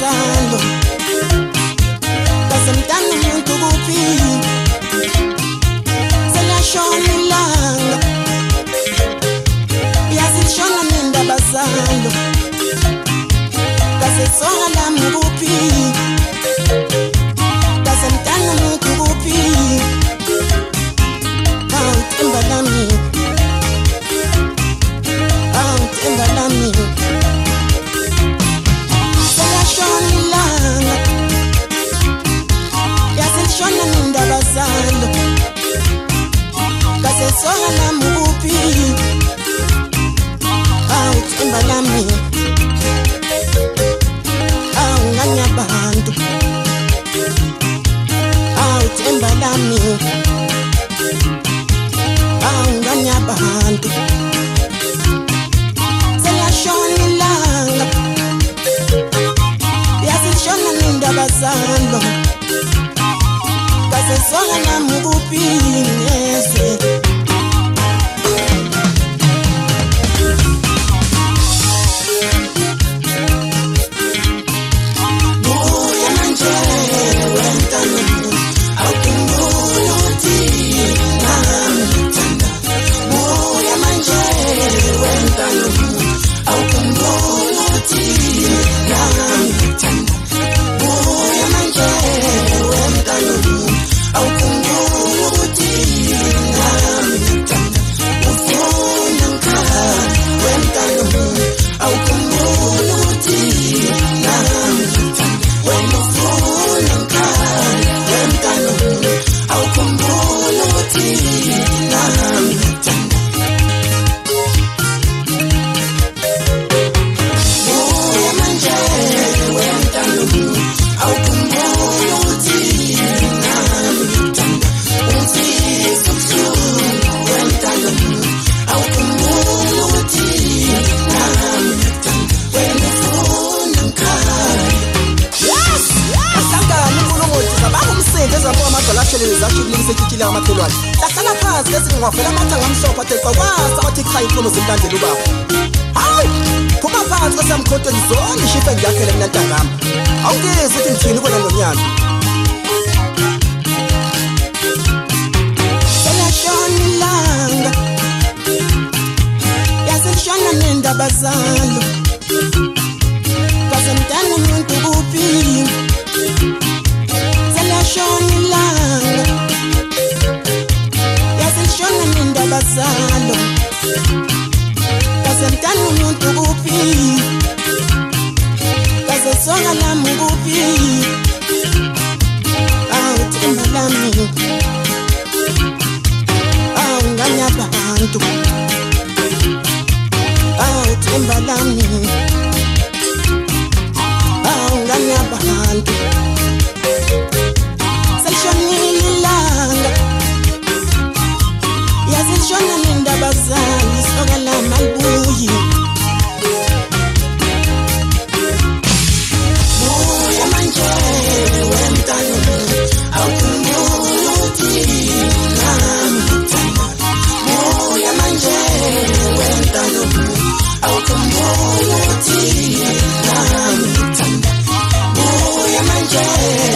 ndabazalo kasemntana umuntu kuphi selashona ilanga yazishona nendabazalo kasesonga lami kuphi kasemntana umuntu kuphi awuthemba lami selashona ilanga yazishona nendabazalo kasesonga lami kuphi awuthemba lami awunganya abantu awuthemba lami awunganya abantu selashona ilanga yazishona nendabazalo kasesonga lami kuphi nezwe amakhelwane lahlala phansi lesi ngwavela amathanga amhlophe athe qwaqwasa athi cha inkolo zimlandela ubaba hayi phuma phansi kwasamkhotho ngizonke ishife ngiyakhele mina ntangami awungezi ukuthi ngithini kwena nomnyaka selashona ilanga yazishona nendabazalo kasemntana umuntu kuphi selashona ilanga yazishona nendabazalo kasemntana umuntu kuphi kasesonga lami kuphi awuthemba lami awunganya abantu awuthemba lami awunganya abantu selishonile ilanga yazishona nendabazalo isoka lami alibuyi buya manje wemntana awukhumbula ukuthi nami ngithanda buya manje wemntana awukhumbula ukuthi nami ngithanda buya manje